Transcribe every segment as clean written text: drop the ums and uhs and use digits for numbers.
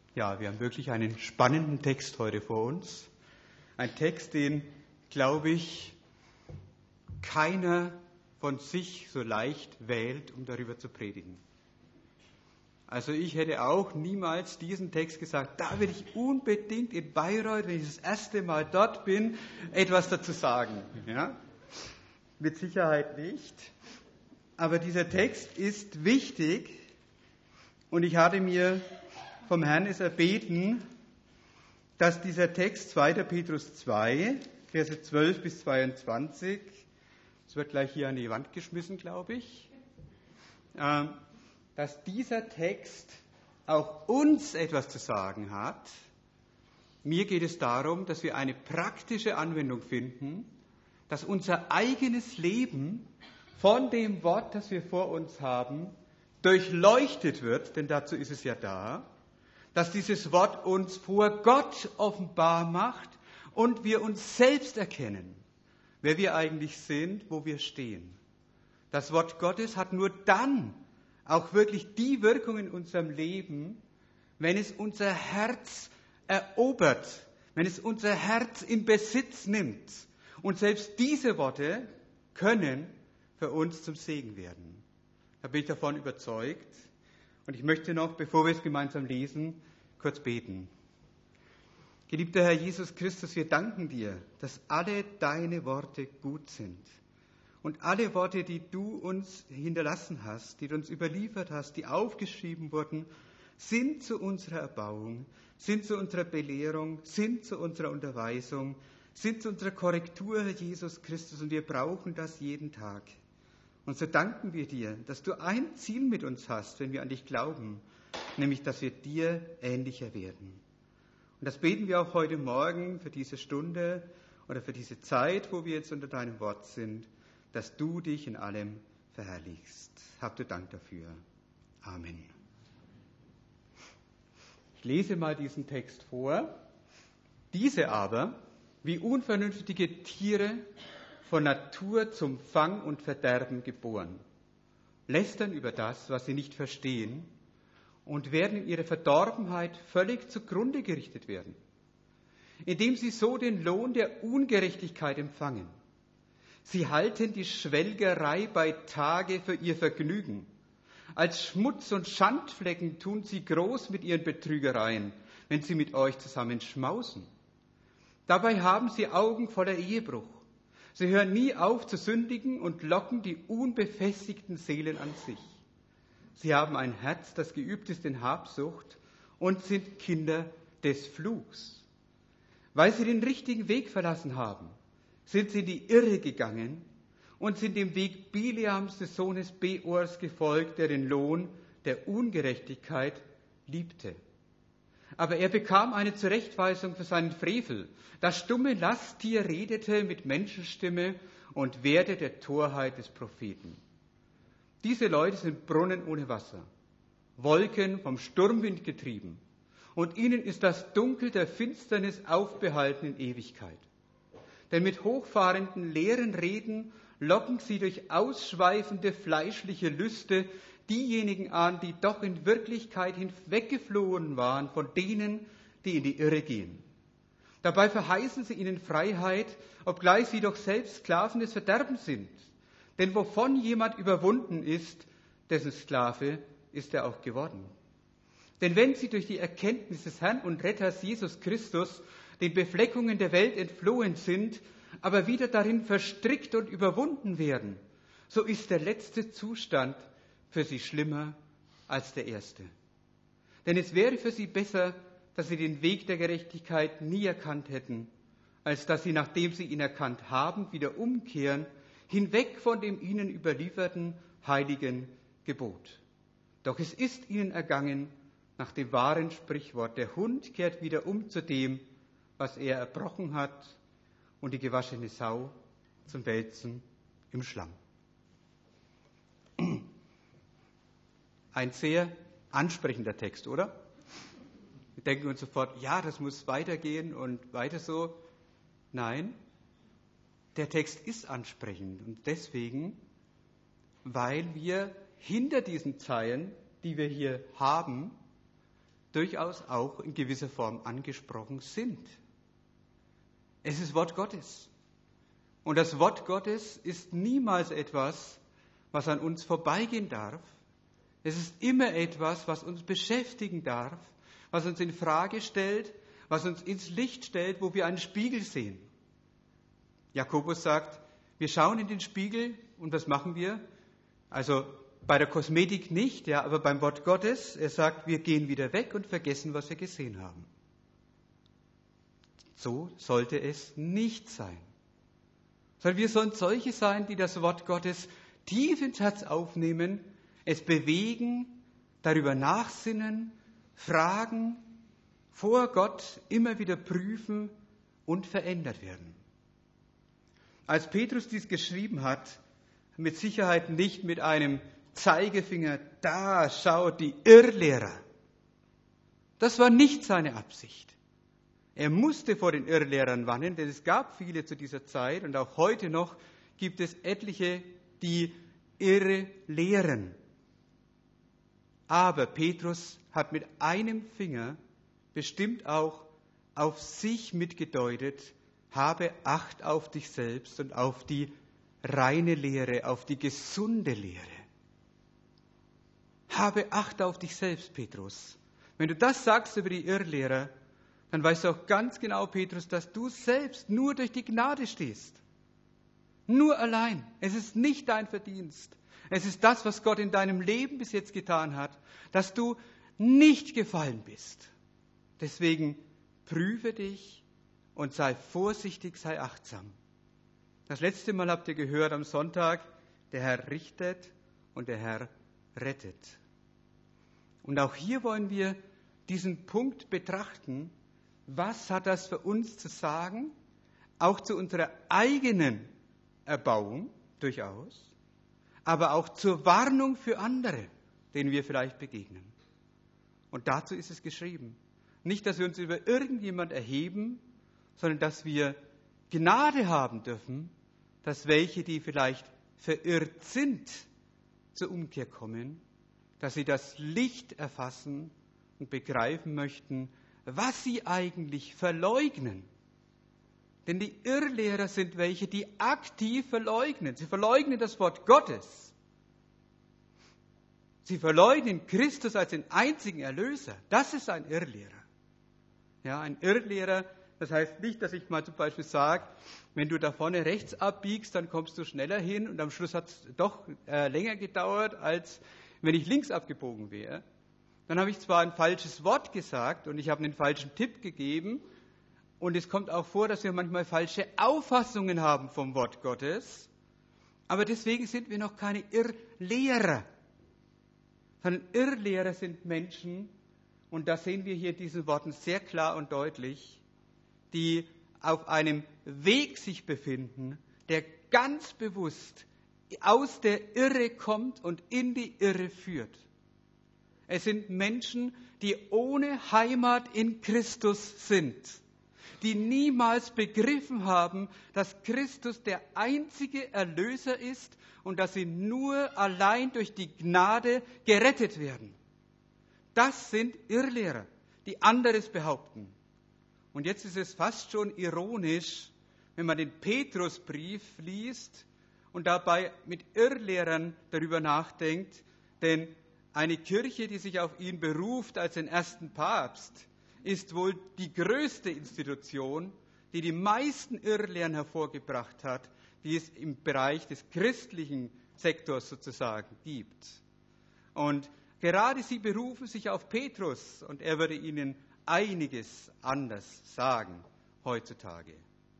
Ja, wir haben wirklich einen spannenden Text heute vor uns. Ein Text, den, glaube ich, keiner von sich so leicht wählt, um darüber zu predigen. Also ich hätte auch niemals diesen Text gesagt, da will ich unbedingt in Bayreuth, wenn ich das erste Mal dort bin, etwas dazu sagen. Ja? Mit Sicherheit nicht. Aber dieser Text ist wichtig und ich hatte mir vom Herrn es erbeten, dass dieser Text 2. Petrus 2, Verse 12 bis 22, es wird gleich hier an die Wand geschmissen, glaube ich, dass dieser Text auch uns etwas zu sagen hat. Mir geht es darum, dass wir eine praktische Anwendung finden, dass unser eigenes Leben von dem Wort, das wir vor uns haben, durchleuchtet wird, denn dazu ist es ja da, dass dieses Wort uns vor Gott offenbar macht und wir uns selbst erkennen, wer wir eigentlich sind, wo wir stehen. Das Wort Gottes hat nur dann auch wirklich die Wirkung in unserem Leben, wenn es unser Herz erobert, wenn es unser Herz in Besitz nimmt. Und selbst diese Worte können für uns zum Segen werden. Da bin ich davon überzeugt. Und ich möchte noch, bevor wir es gemeinsam lesen, kurz beten. Geliebter Herr Jesus Christus, wir danken dir, dass alle deine Worte gut sind. Und alle Worte, die du uns hinterlassen hast, die du uns überliefert hast, die aufgeschrieben wurden, sind zu unserer Erbauung, sind zu unserer Belehrung, sind zu unserer Unterweisung, sind zu unserer Korrektur, Herr Jesus Christus. Und wir brauchen das jeden Tag. Und so danken wir dir, dass du ein Ziel mit uns hast, wenn wir an dich glauben, nämlich, dass wir dir ähnlicher werden. Und das beten wir auch heute Morgen für diese Stunde oder für diese Zeit, wo wir jetzt unter deinem Wort sind, dass du dich in allem verherrlichst. Hab du Dank dafür. Amen. Ich lese mal diesen Text vor. Diese aber, wie unvernünftige Tiere, von Natur zum Fang und Verderben geboren, lästern über das, was sie nicht verstehen, und werden in ihrer Verdorbenheit völlig zugrunde gerichtet werden, indem sie so den Lohn der Ungerechtigkeit empfangen. Sie halten die Schwelgerei bei Tage für ihr Vergnügen. Als Schmutz und Schandflecken tun sie groß mit ihren Betrügereien, wenn sie mit euch zusammen schmausen. Dabei haben sie Augen voller Ehebruch. Sie hören nie auf zu sündigen und locken die unbefestigten Seelen an sich. Sie haben ein Herz, das geübt ist in Habsucht und sind Kinder des Fluchs. Weil sie den richtigen Weg verlassen haben, sind sie in die Irre gegangen und sind dem Weg Bileams des Sohnes Beors gefolgt, der den Lohn der Ungerechtigkeit liebte. Aber er bekam eine Zurechtweisung für seinen Frevel. Das stumme Lasttier redete mit Menschenstimme und wehrte der Torheit des Propheten. Diese Leute sind Brunnen ohne Wasser, Wolken vom Sturmwind getrieben, und ihnen ist das Dunkel der Finsternis aufbehalten in Ewigkeit. Denn mit hochfahrenden, leeren Reden locken sie durch ausschweifende fleischliche Lüste diejenigen an, die doch in Wirklichkeit hinweggeflohen waren von denen, die in die Irre gehen. Dabei verheißen sie ihnen Freiheit, obgleich sie doch selbst Sklaven des Verderbens sind. Denn wovon jemand überwunden ist, dessen Sklave ist er auch geworden. Denn wenn sie durch die Erkenntnis des Herrn und Retters Jesus Christus den Befleckungen der Welt entflohen sind, aber wieder darin verstrickt und überwunden werden, so ist der letzte Zustand für sie schlimmer als der erste. Denn es wäre für sie besser, dass sie den Weg der Gerechtigkeit nie erkannt hätten, als dass sie, nachdem sie ihn erkannt haben, wieder umkehren, hinweg von dem ihnen überlieferten heiligen Gebot. Doch es ist ihnen ergangen nach dem wahren Sprichwort: Der Hund kehrt wieder um zu dem, was er erbrochen hat, und die gewaschene Sau zum Wälzen im Schlamm. Ein sehr ansprechender Text, oder? Wir denken uns sofort, ja, das muss weitergehen und weiter so. Nein, der Text ist ansprechend und deswegen, weil wir hinter diesen Zeilen, die wir hier haben, durchaus auch in gewisser Form angesprochen sind. Es ist Wort Gottes. Und das Wort Gottes ist niemals etwas, was an uns vorbeigehen darf. Es ist immer etwas, was uns beschäftigen darf, was uns in Frage stellt, was uns ins Licht stellt, wo wir einen Spiegel sehen. Jakobus sagt, wir schauen in den Spiegel und was machen wir? Also bei der Kosmetik nicht, ja, aber beim Wort Gottes, er sagt, wir gehen wieder weg und vergessen, was wir gesehen haben. So sollte es nicht sein. Sondern wir sollen solche sein, die das Wort Gottes tief ins Herz aufnehmen, es bewegen, darüber nachsinnen, fragen, vor Gott immer wieder prüfen und verändert werden. Als Petrus dies geschrieben hat, mit Sicherheit nicht mit einem Zeigefinger, da schaut die Irrlehrer. Das war nicht seine Absicht. Er musste vor den Irrlehrern warnen, denn es gab viele zu dieser Zeit und auch heute noch gibt es etliche, die irre lehren. Aber Petrus hat mit einem Finger bestimmt auch auf sich mitgedeutet, habe Acht auf dich selbst und auf die reine Lehre, auf die gesunde Lehre. Habe Acht auf dich selbst, Petrus. Wenn du das sagst über die Irrlehrer, dann weißt du auch ganz genau, Petrus, dass du selbst nur durch die Gnade stehst. Nur allein. Es ist nicht dein Verdienst. Es ist das, was Gott in deinem Leben bis jetzt getan hat, dass du nicht gefallen bist. Deswegen prüfe dich und sei vorsichtig, sei achtsam. Das letzte Mal habt ihr gehört am Sonntag, der Herr richtet und der Herr rettet. Und auch hier wollen wir diesen Punkt betrachten. Was hat das für uns zu sagen? Auch zu unserer eigenen Erbauung durchaus, aber auch zur Warnung für andere, denen wir vielleicht begegnen. Und dazu ist es geschrieben. Nicht, dass wir uns über irgendjemand erheben, sondern dass wir Gnade haben dürfen, dass welche, die vielleicht verirrt sind, zur Umkehr kommen, dass sie das Licht erfassen und begreifen möchten, was sie eigentlich verleugnen. Denn die Irrlehrer sind welche, die aktiv verleugnen. Sie verleugnen das Wort Gottes. Sie verleugnen Christus als den einzigen Erlöser. Das ist ein Irrlehrer. Ja, ein Irrlehrer, das heißt nicht, dass ich mal zum Beispiel sage, wenn du da vorne rechts abbiegst, dann kommst du schneller hin und am Schluss hat es doch länger gedauert, als wenn ich links abgebogen wäre. Dann habe ich zwar ein falsches Wort gesagt und ich habe einen falschen Tipp gegeben und es kommt auch vor, dass wir manchmal falsche Auffassungen haben vom Wort Gottes, aber deswegen sind wir noch keine Irrlehrer, sondern Irrlehrer sind Menschen, und das sehen wir hier in diesen Worten sehr klar und deutlich, die auf einem Weg sich befinden, der ganz bewusst aus der Irre kommt und in die Irre führt. Es sind Menschen, die ohne Heimat in Christus sind, die niemals begriffen haben, dass Christus der einzige Erlöser ist und dass sie nur allein durch die Gnade gerettet werden. Das sind Irrlehrer, die anderes behaupten. Und jetzt ist es fast schon ironisch, wenn man den Petrusbrief liest und dabei mit Irrlehrern darüber nachdenkt, denn eine Kirche, die sich auf ihn beruft als den ersten Papst, ist wohl die größte Institution, die die meisten Irrlehren hervorgebracht hat, die es im Bereich des christlichen Sektors sozusagen gibt. Und gerade sie berufen sich auf Petrus und er würde ihnen einiges anders sagen heutzutage.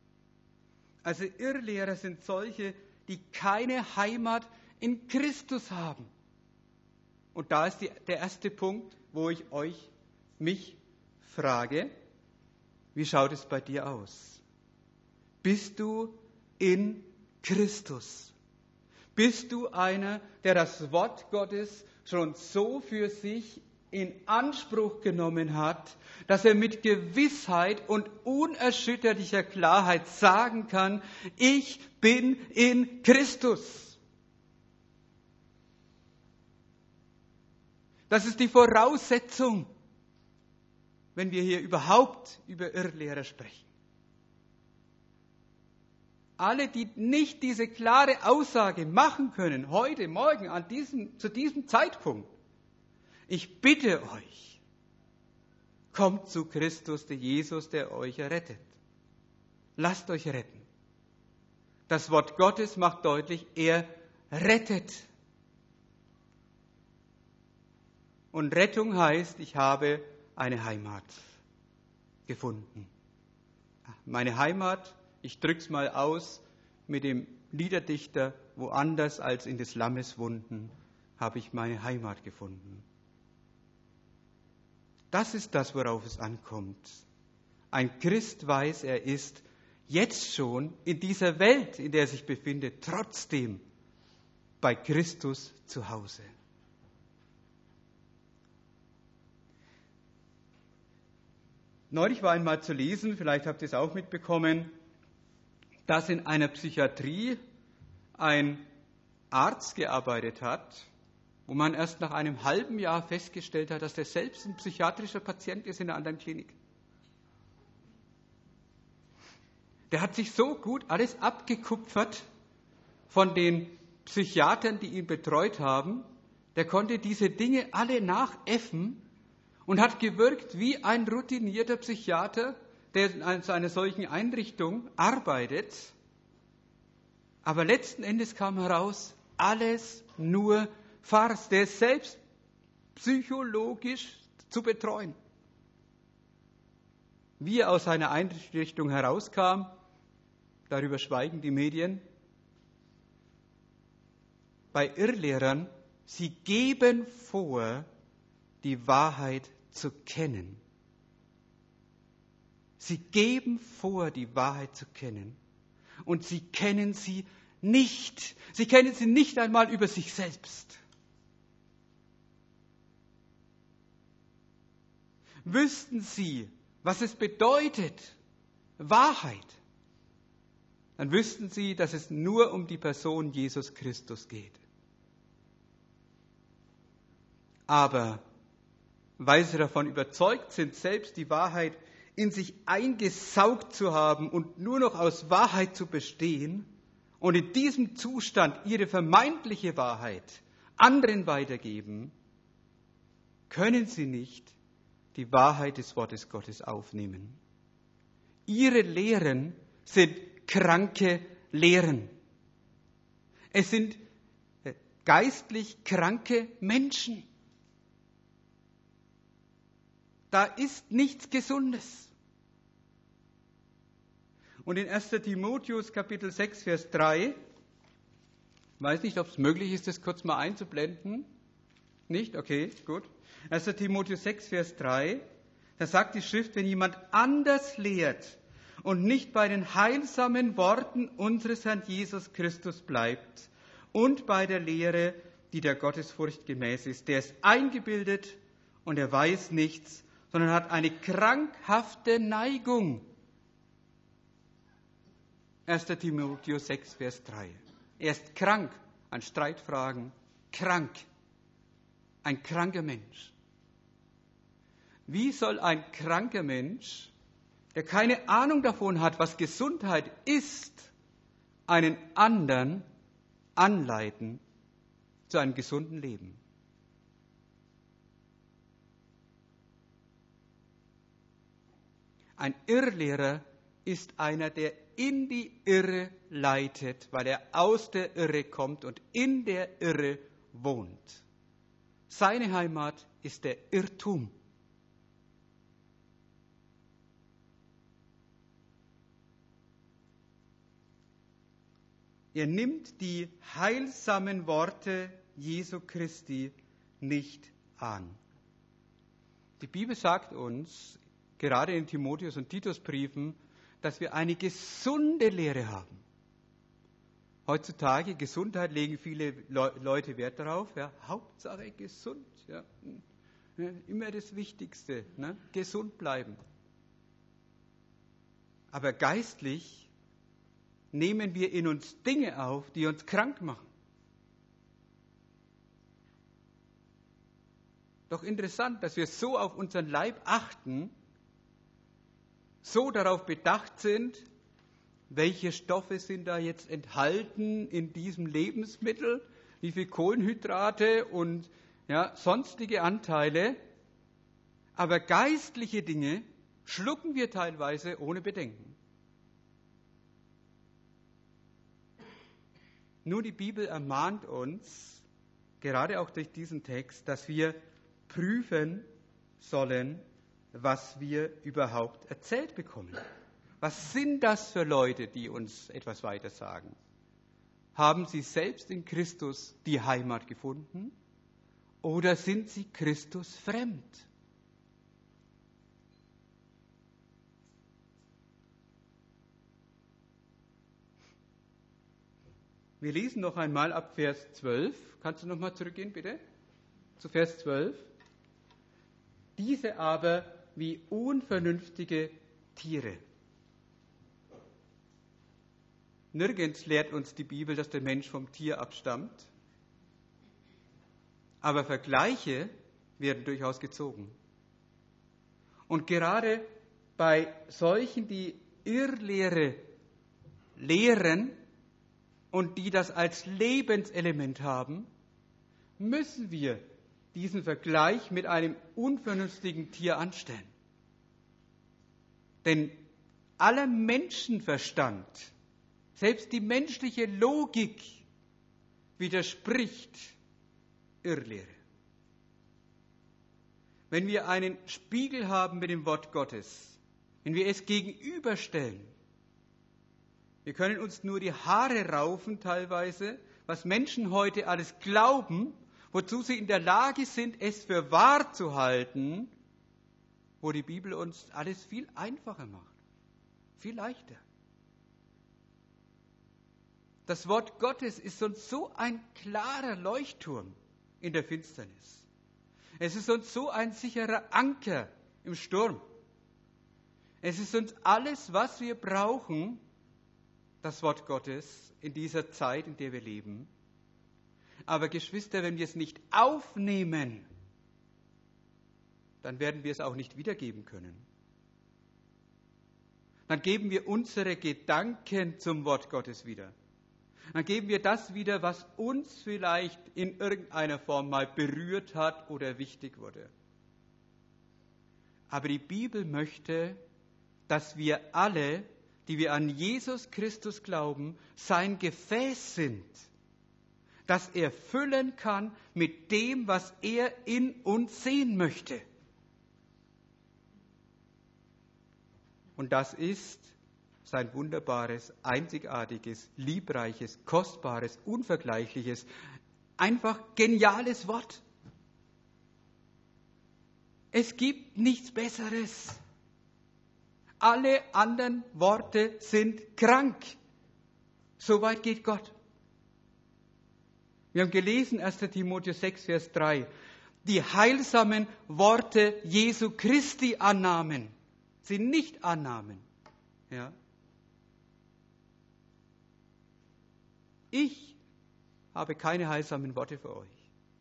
Also Irrlehrer sind solche, die keine Heimat in Christus haben. Und da ist der erste Punkt, wo ich mich frage, wie schaut es bei dir aus? Bist du in Christus? Bist du einer, der das Wort Gottes schon so für sich in Anspruch genommen hat, dass er mit Gewissheit und unerschütterlicher Klarheit sagen kann, ich bin in Christus? Das ist die Voraussetzung. wenn wir hier überhaupt über Irrlehrer sprechen. Alle, die nicht diese klare Aussage machen können, heute, morgen, zu diesem Zeitpunkt, ich bitte euch, kommt zu Christus, der Jesus, der euch errettet. Lasst euch retten. Das Wort Gottes macht deutlich, er rettet. Und Rettung heißt, ich habe eine Heimat gefunden. Meine Heimat, ich drück's mal aus mit dem Liederdichter, woanders als in des Lammes Wunden habe ich meine Heimat gefunden. Das ist das, worauf es ankommt. Ein Christ weiß, er ist jetzt schon in dieser Welt, in der er sich befindet, trotzdem bei Christus zu Hause. Neulich war einmal zu lesen, vielleicht habt ihr es auch mitbekommen, dass in einer Psychiatrie ein Arzt gearbeitet hat, wo man erst nach einem halben Jahr festgestellt hat, dass der selbst ein psychiatrischer Patient ist in einer anderen Klinik. Der hat sich so gut alles abgekupfert von den Psychiatern, die ihn betreut haben. Der konnte diese Dinge alle nachäffen und hat gewirkt wie ein routinierter Psychiater, der in einer solchen Einrichtung arbeitet. Aber letzten Endes kam heraus, alles nur Farce, der ist selbst psychologisch zu betreuen. Wie er aus seiner Einrichtung herauskam, darüber schweigen die Medien. Bei Irrlehrern, sie geben vor, die Wahrheit zu kennen. Sie geben vor, die Wahrheit zu kennen. Und sie kennen sie nicht. Sie kennen sie nicht einmal über sich selbst. Wüssten sie, was es bedeutet, Wahrheit, dann wüssten sie, dass es nur um die Person Jesus Christus geht. Aber weil sie davon überzeugt sind, selbst die Wahrheit in sich eingesaugt zu haben und nur noch aus Wahrheit zu bestehen und in diesem Zustand ihre vermeintliche Wahrheit anderen weitergeben, können sie nicht die Wahrheit des Wortes Gottes aufnehmen. Ihre Lehren sind kranke Lehren. Es sind geistlich kranke Menschen. Da ist nichts Gesundes. Und in 1. Timotheus Kapitel 6, Vers 3, weiß nicht, ob es möglich ist, das kurz mal einzublenden. Nicht? Okay, gut. 1. Timotheus 6, Vers 3, da sagt die Schrift, wenn jemand anders lehrt und nicht bei den heilsamen Worten unseres Herrn Jesus Christus bleibt und bei der Lehre, die der Gottesfurcht gemäß ist, der ist eingebildet und er weiß nichts, sondern hat eine krankhafte Neigung. 1. Timotheus 6, Vers 3. Er ist krank an Streitfragen, krank, ein kranker Mensch. Wie soll ein kranker Mensch, der keine Ahnung davon hat, was Gesundheit ist, einen anderen anleiten zu einem gesunden Leben? Ein Irrlehrer ist einer, der in die Irre leitet, weil er aus der Irre kommt und in der Irre wohnt. Seine Heimat ist der Irrtum. Er nimmt die heilsamen Worte Jesu Christi nicht an. Die Bibel sagt uns, gerade in Timotheus- und Titusbriefen, dass wir eine gesunde Lehre haben. Heutzutage, Gesundheit, legen viele Leute Wert darauf. Ja, Hauptsache gesund. Ja. Immer das Wichtigste, ne? Gesund bleiben. Aber geistlich nehmen wir in uns Dinge auf, die uns krank machen. Doch interessant, dass wir so auf unseren Leib achten, so darauf bedacht sind, welche Stoffe sind da jetzt enthalten in diesem Lebensmittel, wie viel Kohlenhydrate und sonstige Anteile. Aber geistliche Dinge schlucken wir teilweise ohne Bedenken. Nur die Bibel ermahnt uns, gerade auch durch diesen Text, dass wir prüfen sollen, was wir überhaupt erzählt bekommen. Was sind das für Leute, die uns etwas weiter sagen? Haben sie selbst in Christus die Heimat gefunden oder sind sie Christus fremd? Wir lesen noch einmal ab Vers 12. Kannst du noch mal zurückgehen, bitte? Zu Vers 12. Diese aber wie unvernünftige Tiere. Nirgends lehrt uns die Bibel, dass der Mensch vom Tier abstammt. Aber Vergleiche werden durchaus gezogen. Und gerade bei solchen, die Irrlehre lehren und die das als Lebenselement haben, müssen wir diesen Vergleich mit einem unvernünftigen Tier anstellen. Denn aller Menschenverstand, selbst die menschliche Logik widerspricht Irrlehre. Wenn wir einen Spiegel haben mit dem Wort Gottes, wenn wir es gegenüberstellen, wir können uns nur die Haare raufen teilweise, was Menschen heute alles glauben, wozu sie in der Lage sind, es für wahr zu halten, wo die Bibel uns alles viel einfacher macht, viel leichter. Das Wort Gottes ist uns so ein klarer Leuchtturm in der Finsternis. Es ist uns so ein sicherer Anker im Sturm. Es ist uns alles, was wir brauchen, das Wort Gottes in dieser Zeit, in der wir leben. Aber Geschwister, wenn wir es nicht aufnehmen, dann werden wir es auch nicht wiedergeben können. Dann geben wir unsere Gedanken zum Wort Gottes wieder. Dann geben wir das wieder, was uns vielleicht in irgendeiner Form mal berührt hat oder wichtig wurde. Aber die Bibel möchte, dass wir alle, die wir an Jesus Christus glauben, sein Gefäß sind, das er füllen kann mit dem, was er in uns sehen möchte. Und das ist sein wunderbares, einzigartiges, liebreiches, kostbares, unvergleichliches, einfach geniales Wort. Es gibt nichts Besseres. Alle anderen Worte sind krank. Soweit geht Gott. Wir haben gelesen, 1. Timotheus 6, Vers 3, die heilsamen Worte Jesu Christi annahmen, sind nicht Annahmen. Ja. Ich habe keine heilsamen Worte für euch.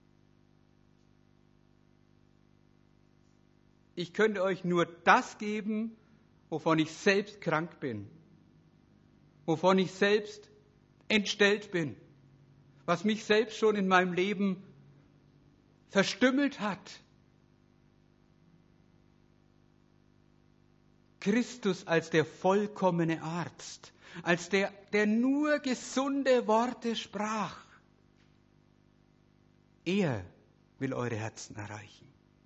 Ich könnte euch nur das geben, wovon ich selbst krank bin, wovon ich selbst entstellt bin, was mich selbst schon in meinem Leben verstümmelt hat. Christus als der vollkommene Arzt, als der nur gesunde Worte sprach. Er will eure Herzen erreichen.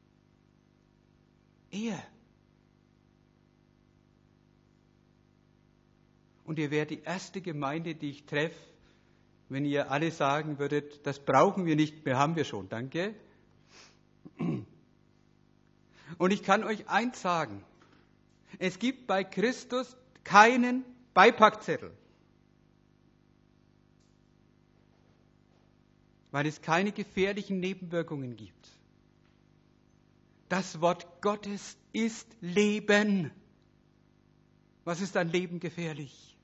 Er. Und ihr wärt die erste Gemeinde, die ich treffe, wenn ihr alle sagen würdet, das brauchen wir nicht mehr, haben wir schon, danke. Und ich kann euch eins sagen, es gibt bei Christus keinen Beipackzettel, weil es keine gefährlichen Nebenwirkungen gibt. Das Wort Gottes ist Leben. Was ist an Leben gefährlich?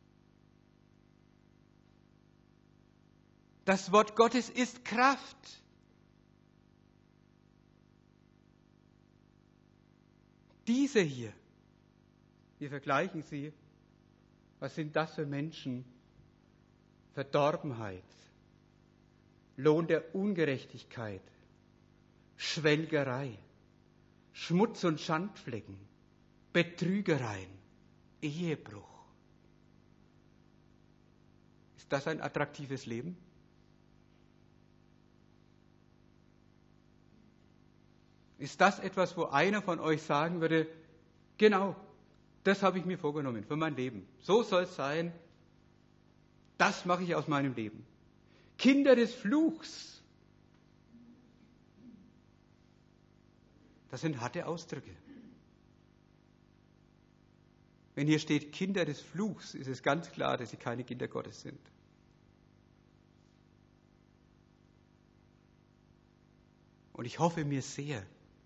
Das Wort Gottes ist Kraft. Diese hier, Wir vergleichen sie. Was sind das für Menschen? Verdorbenheit, Lohn der Ungerechtigkeit, Schwelgerei, Schmutz- und Schandflecken, Betrügereien, Ehebruch. Ist das ein attraktives Leben? Ist das etwas, wo einer von euch sagen würde, genau, das habe ich mir vorgenommen für mein Leben. So soll es sein. Das mache ich aus meinem Leben. Kinder des Fluchs. Das sind harte Ausdrücke. Wenn hier steht Kinder des Fluchs, ist es ganz klar, dass sie keine Kinder Gottes sind. Und ich hoffe mir sehr,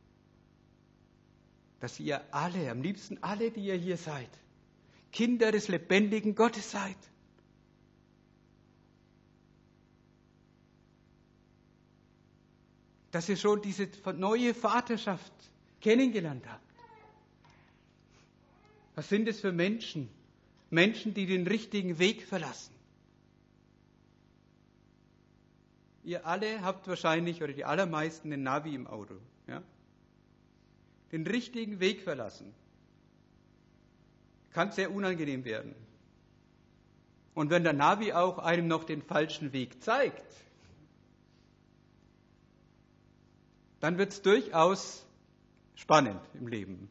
dass ihr alle, am liebsten alle, die ihr hier seid, Kinder des lebendigen Gottes seid. Dass ihr schon diese neue Vaterschaft kennengelernt habt. Was sind es für Menschen? Menschen, die den richtigen Weg verlassen. Ihr alle habt wahrscheinlich, oder die allermeisten, einen Navi im Auto. Ja? Den richtigen Weg verlassen. Kann sehr unangenehm werden. Und wenn der Navi auch einem noch den falschen Weg zeigt, dann wird es durchaus spannend im Leben.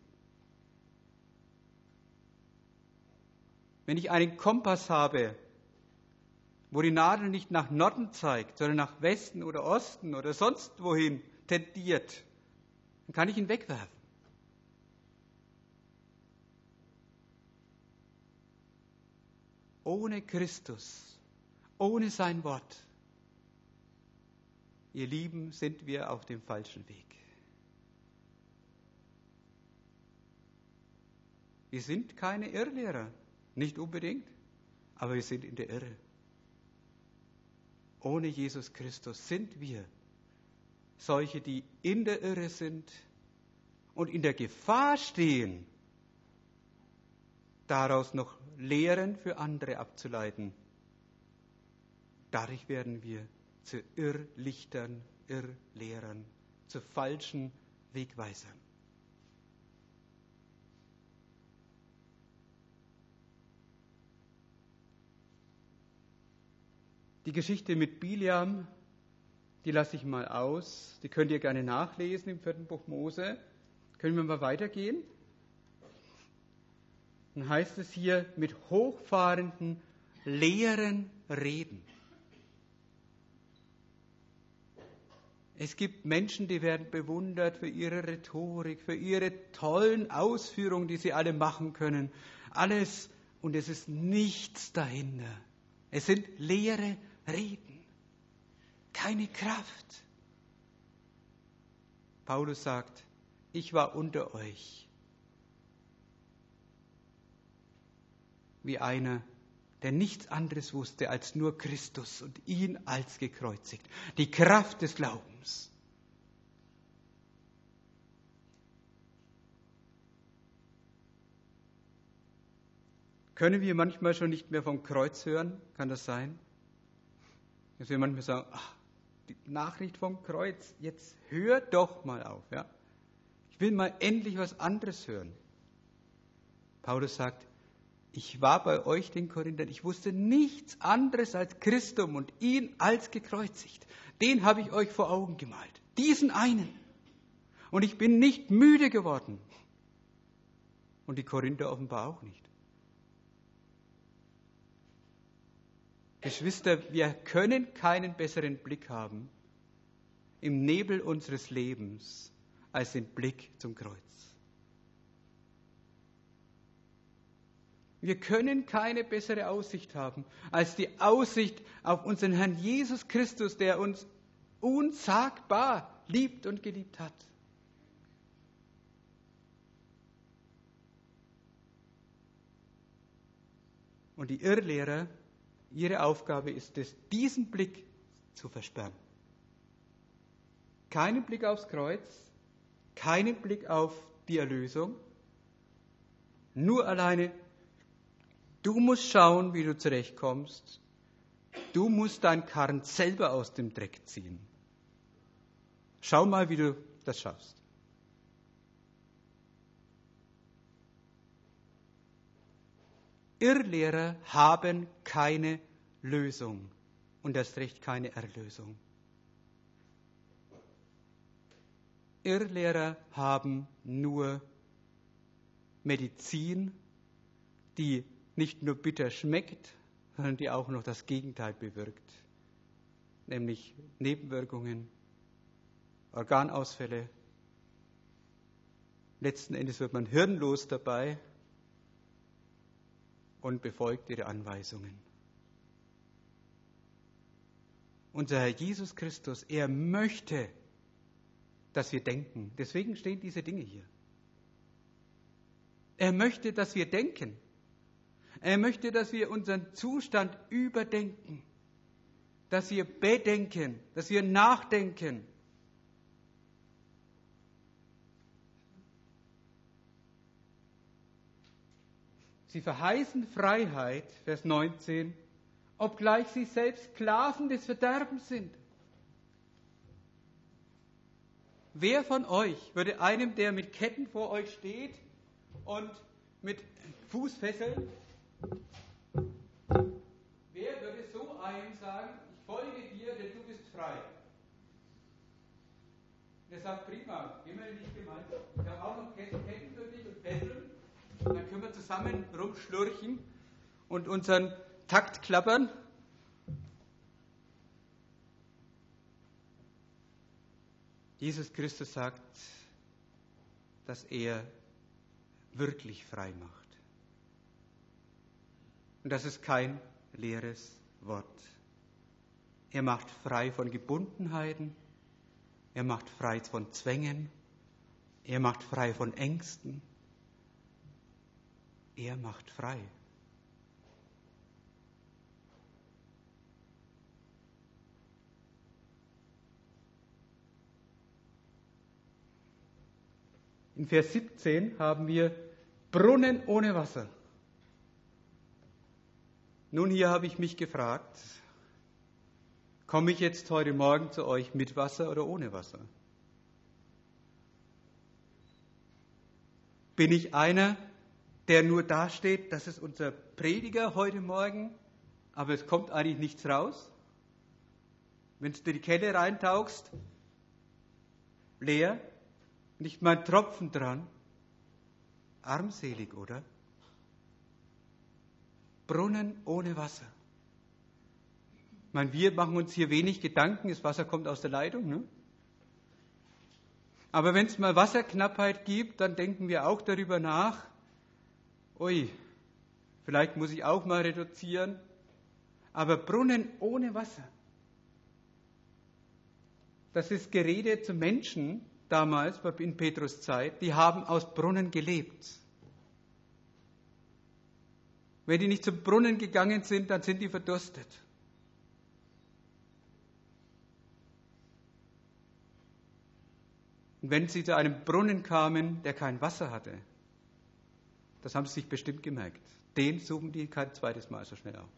Wenn ich einen Kompass habe, wo die Nadel nicht nach Norden zeigt, sondern nach Westen oder Osten oder sonst wohin tendiert, dann kann ich ihn wegwerfen. Ohne Christus, ohne sein Wort, ihr Lieben, sind wir auf dem falschen Weg. Wir sind keine Irrlehrer, nicht unbedingt, aber wir sind in der Irre. Ohne Jesus Christus sind wir solche, die in der Irre sind und in der Gefahr stehen, daraus noch Lehren für andere abzuleiten. Dadurch werden wir zu Irrlichtern, Irrlehrern, zu falschen Wegweisern. Die Geschichte mit Biliam, die lasse ich mal aus. Die könnt ihr gerne nachlesen im 4. Buch Mose. Können wir mal weitergehen? Dann heißt es hier, mit hochfahrenden Lehren reden. Es gibt Menschen, die werden bewundert für ihre Rhetorik, für ihre tollen Ausführungen, die sie alle machen können. Alles, und es ist nichts dahinter. Es sind leere Reden, keine Kraft. Paulus sagt, ich war unter euch wie einer, der nichts anderes wusste als nur Christus und ihn als gekreuzigt. Die Kraft des Glaubens. Können wir manchmal schon nicht mehr vom Kreuz hören? Kann das sein? Dass wir manchmal sagen, ach, die Nachricht vom Kreuz, jetzt hör doch mal auf. Ja? Ich will mal endlich was anderes hören. Paulus sagt, ich war bei euch, den Korinthern, ich wusste nichts anderes als Christum und ihn als gekreuzigt. Den habe ich euch vor Augen gemalt. Diesen einen. Und ich bin nicht müde geworden. Und die Korinther offenbar auch nicht. Geschwister, wir können keinen besseren Blick haben im Nebel unseres Lebens als den Blick zum Kreuz. Wir können keine bessere Aussicht haben als die Aussicht auf unseren Herrn Jesus Christus, der uns unsagbar liebt und geliebt hat. Und die Irrlehrer, ihre Aufgabe ist es, diesen Blick zu versperren. Keinen Blick aufs Kreuz, keinen Blick auf die Erlösung, Nur alleine. Du musst schauen, wie du zurechtkommst. Du musst deinen Karren selber aus dem Dreck ziehen. Schau mal, wie du das schaffst. Irrlehrer haben keine Lösung und erst recht keine Erlösung. Irrlehrer haben nur Medizin, die nicht nur bitter schmeckt, sondern die auch noch das Gegenteil bewirkt, nämlich Nebenwirkungen, Organausfälle. Letzten Endes wird man hirnlos dabei und befolgt ihre Anweisungen. Unser Herr Jesus Christus, er möchte, dass wir denken. Deswegen stehen diese Dinge hier. Er möchte, dass wir denken. Er möchte, dass wir unseren Zustand überdenken, dass wir bedenken, dass wir nachdenken. Sie verheißen Freiheit, Vers 19, obgleich sie selbst Sklaven des Verderbens sind. Wer von euch würde einem, der mit Ketten vor euch steht und mit Fußfesseln, wer würde so einem sagen, ich folge dir, denn du bist frei? Und er sagt, prima, immer nicht gemeint. Ich habe auch noch Ketten für dich und Fesseln. Dann können wir zusammen rumschlurchen und unseren Takt klappern. Jesus Christus sagt, dass er wirklich frei macht. Und das ist kein leeres Wort. Er macht frei von Gebundenheiten, er macht frei von Zwängen, er macht frei von Ängsten, er macht frei. In Vers 17 haben wir Brunnen ohne Wasser. Nun, hier habe ich mich gefragt, komme ich jetzt heute Morgen zu euch mit Wasser oder ohne Wasser? Bin ich einer, der nur dasteht, das ist unser Prediger heute Morgen, aber es kommt eigentlich nichts raus? Wenn du die Kelle reintauchst, leer, nicht mal ein Tropfen dran. Armselig, oder? Brunnen ohne Wasser. Ich meine, wir machen uns hier wenig Gedanken, das Wasser kommt aus der Leitung, ne? Aber wenn es mal Wasserknappheit gibt, dann denken wir auch darüber nach, ui, vielleicht muss ich auch mal reduzieren. Aber Brunnen ohne Wasser, das ist Gerede zu Menschen, damals in Petrus Zeit, die haben aus Brunnen gelebt. Wenn die nicht zum Brunnen gegangen sind, dann sind die verdurstet. Und wenn sie zu einem Brunnen kamen, der kein Wasser hatte, das haben sie sich bestimmt gemerkt. Den suchen die kein zweites Mal so schnell auf.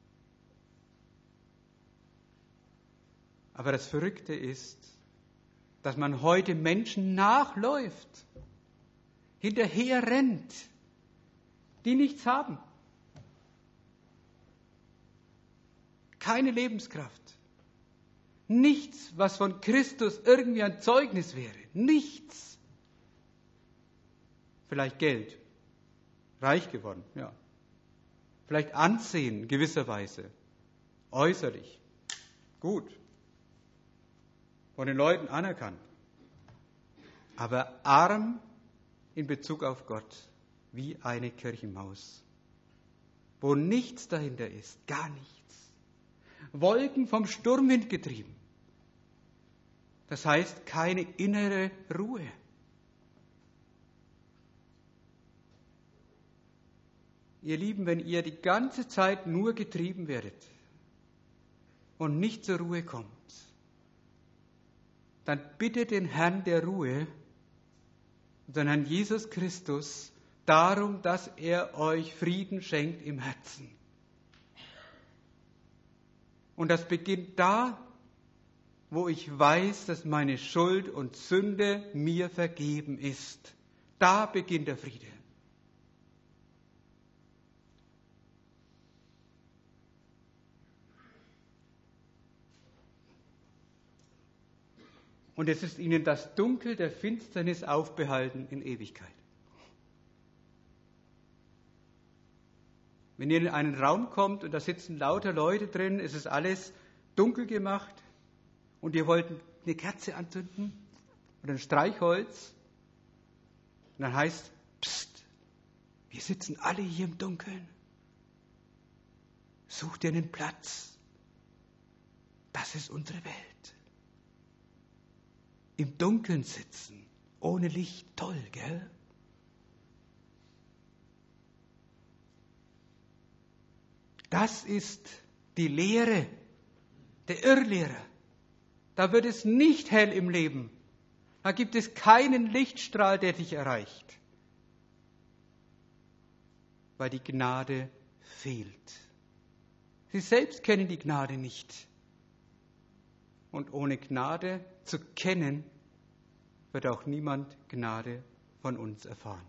Aber das Verrückte ist, dass man heute Menschen nachläuft, hinterher rennt, die nichts haben. Keine Lebenskraft. Nichts, was von Christus irgendwie ein Zeugnis wäre. Nichts. Vielleicht Geld. Reich geworden, ja. Vielleicht Ansehen in gewisser Weise. Äußerlich. Gut. Von den Leuten anerkannt. Aber arm in Bezug auf Gott, wie eine Kirchenmaus, wo nichts dahinter ist, gar nichts. Wolken vom Sturmwind getrieben. Das heißt, keine innere Ruhe. Ihr Lieben, wenn ihr die ganze Zeit nur getrieben werdet und nicht zur Ruhe kommt, dann bitte den Herrn der Ruhe, unseren Herrn Jesus Christus, darum, dass er euch Frieden schenkt im Herzen. Und das beginnt da, wo ich weiß, dass meine Schuld und Sünde mir vergeben ist. Da beginnt der Friede. Und es ist ihnen das Dunkel der Finsternis aufbehalten in Ewigkeit. Wenn ihr in einen Raum kommt und da sitzen lauter Leute drin, es ist alles dunkel gemacht und ihr wollt eine Kerze anzünden oder ein Streichholz, und dann heißt, pst, wir sitzen alle hier im Dunkeln. Such dir einen Platz. Das ist unsere Welt. Im Dunkeln sitzen, ohne Licht, toll, gell? Das ist die Lehre, der Irrlehre. Da wird es nicht hell im Leben. Da gibt es keinen Lichtstrahl, der dich erreicht. Weil die Gnade fehlt. Sie selbst kennen die Gnade nicht. Und ohne Gnade zu kennen, wird auch niemand Gnade von uns erfahren.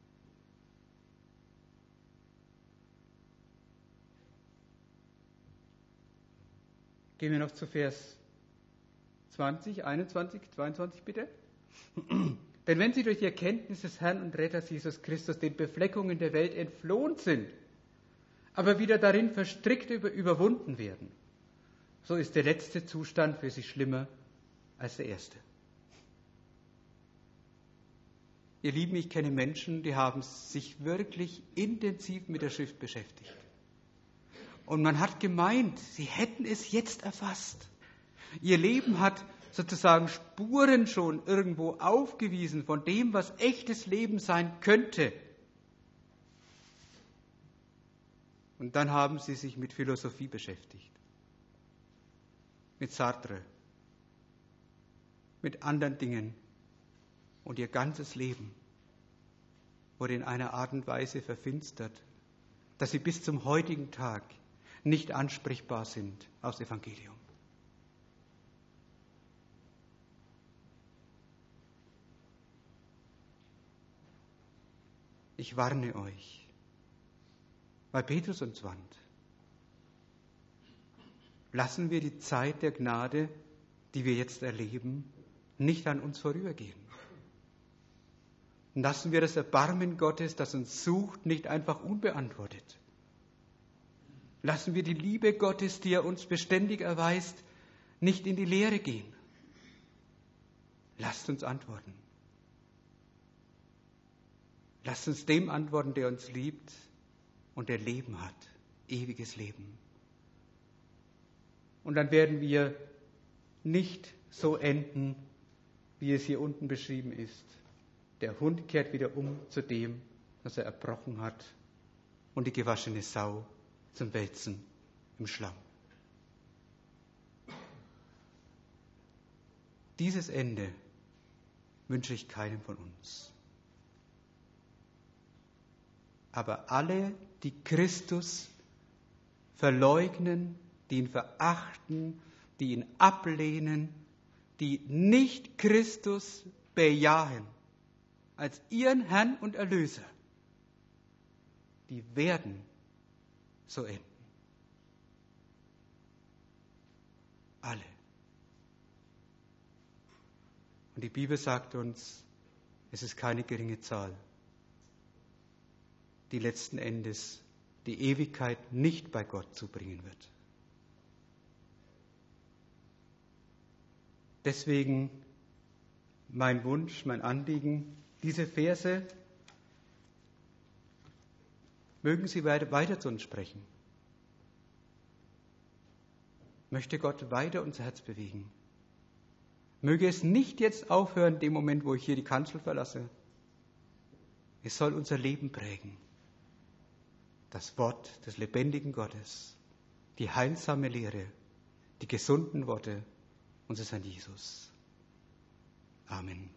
Gehen wir noch zu Vers 20, 21, 22 bitte. Denn wenn sie durch die Erkenntnis des Herrn und Retters Jesus Christus den Befleckungen der Welt entflohen sind, aber wieder darin verstrickt überwunden werden, so ist der letzte Zustand für sie schlimmer als der erste. Ihr Lieben, ich kenne Menschen, die haben sich wirklich intensiv mit der Schrift beschäftigt. Und man hat gemeint, sie hätten es jetzt erfasst. Ihr Leben hat sozusagen Spuren schon irgendwo aufgewiesen von dem, was echtes Leben sein könnte. Und dann haben sie sich mit Philosophie beschäftigt. Mit Sartre. Mit anderen Dingen. Und ihr ganzes Leben wurde in einer Art und Weise verfinstert, dass sie bis zum heutigen Tag nicht ansprechbar sind aufs Evangelium. Ich warne euch, weil Petrus uns warnt. Lassen wir die Zeit der Gnade, die wir jetzt erleben, nicht an uns vorübergehen. Lassen wir das Erbarmen Gottes, das uns sucht, nicht einfach unbeantwortet. Lassen wir die Liebe Gottes, die er uns beständig erweist, nicht in die Leere gehen. Lasst uns antworten. Lasst uns dem antworten, der uns liebt und der Leben hat, ewiges Leben. Und dann werden wir nicht so enden, wie es hier unten beschrieben ist. Der Hund kehrt wieder um zu dem, was er erbrochen hat, und die gewaschene Sau zum Wälzen im Schlamm. Dieses Ende wünsche ich keinem von uns. Aber alle, die Christus verleugnen, die ihn verachten, die ihn ablehnen, die nicht Christus bejahen als ihren Herrn und Erlöser, die werden so enden. Alle. Und die Bibel sagt uns, es ist keine geringe Zahl, die letzten Endes die Ewigkeit nicht bei Gott zubringen wird. Deswegen mein Wunsch, mein Anliegen, diese Verse, mögen sie weiter zu uns sprechen. Möchte Gott weiter unser Herz bewegen. Möge es nicht jetzt aufhören, in dem Moment, wo ich hier die Kanzel verlasse. Es soll unser Leben prägen. Das Wort des lebendigen Gottes, die heilsame Lehre, die gesunden Worte unseres Herrn Jesus. Amen.